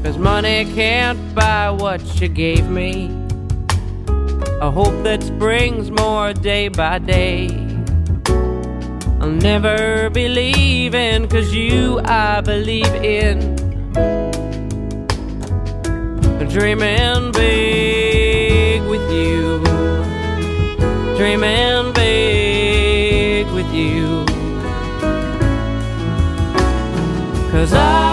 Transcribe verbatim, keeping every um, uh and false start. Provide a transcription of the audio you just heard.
'cause money can't buy what you gave me. A hope that springs more day by day. I'll never be leaving, 'cause you I believe in. Dreaming big with you, dreaming big with you, 'cause I